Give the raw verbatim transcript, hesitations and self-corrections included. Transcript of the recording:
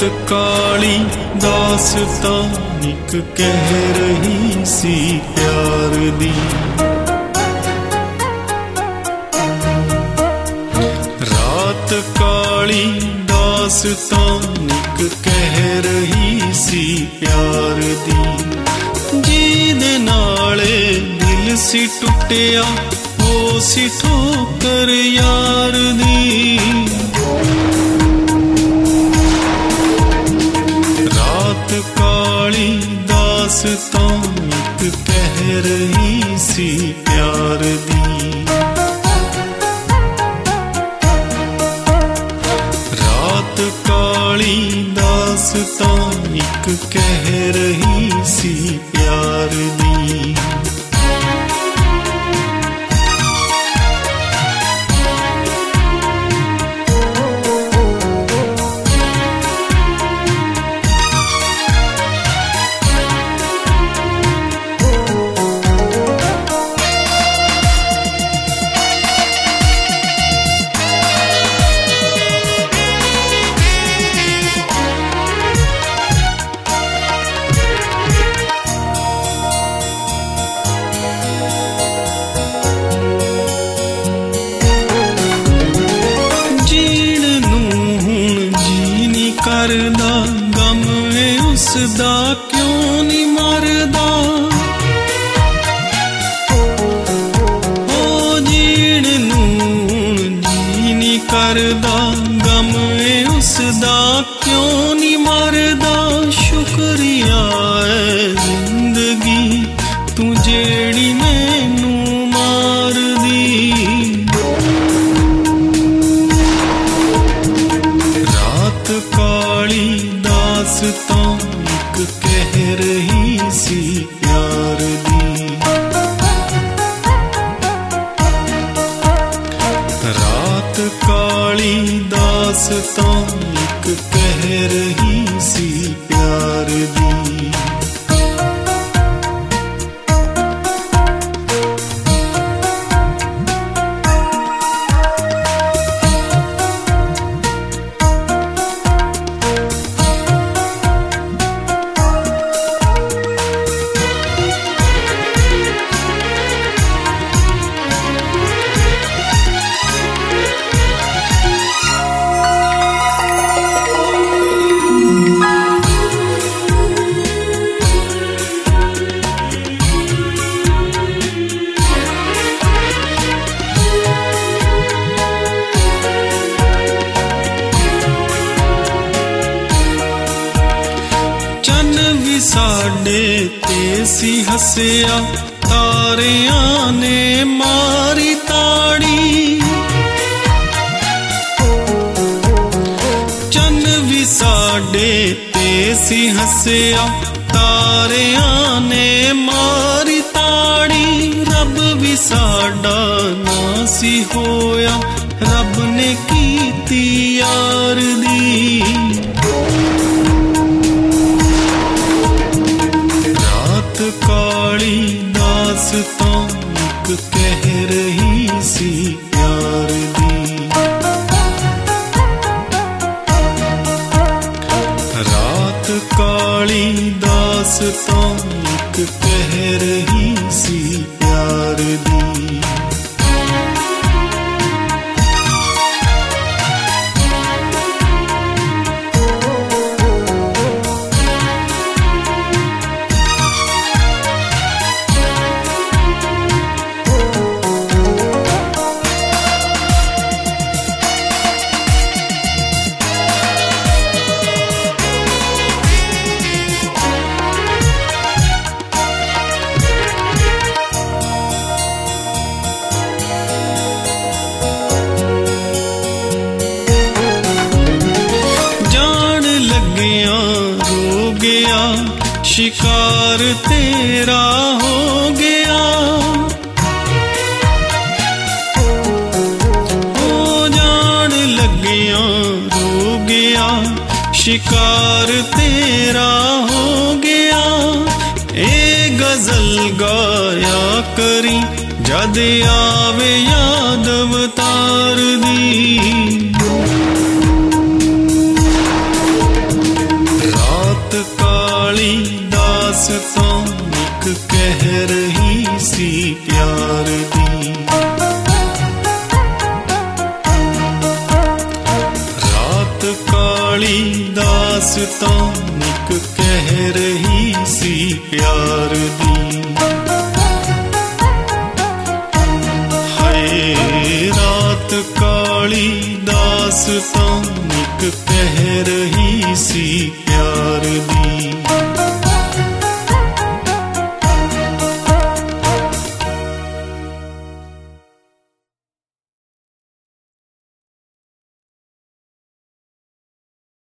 काली दास्तां इक कह रही सी प्यार दी। रात काली दास्तां इक कह रही सी प्यार दी। जिहदे नाले दिल सी टुटिया ओ सी ठोकर यार दी। रात काली दास्तां इक कह रही सी प्यार दी। रात काली दास्तां इक कह रही सी प्यार दी। करदा गम है उसदा क्यों नी मरदा। ओ जीण नूं जी नी करदा गम है उसदा क्यों नी मरदा। शुक्रिया है जिंदगी तू जेड़ी मैनू मार दी। रात काली दास्तां इक कह रही सी प्यार दी। रात काली दास्तां इक कह रही सी प्यार दी। साडे ते सी हसिया तारियां ने मारी ताड़ी। चन्न भी साडे ते सी हसिया तारियां ने मारी ताड़ी। रब भी साडा ना सी होया रब ने कीती यार दी। काली दास्तां इक कह रही सी प्यार दी। रात काली दास्तां इक कह रही सी प्यार दी। शिकार तेरा हो गया। ओ जान लगिया रो गया शिकार तेरा हो गया। ए गजल गाया करी जद आवे याद अवतार दी। रही सी प्यार दी। रात काली दास्तां इक कह रही सी प्यार दी। हाय रात काली दास्तां इक कह रही सी प्यार दी।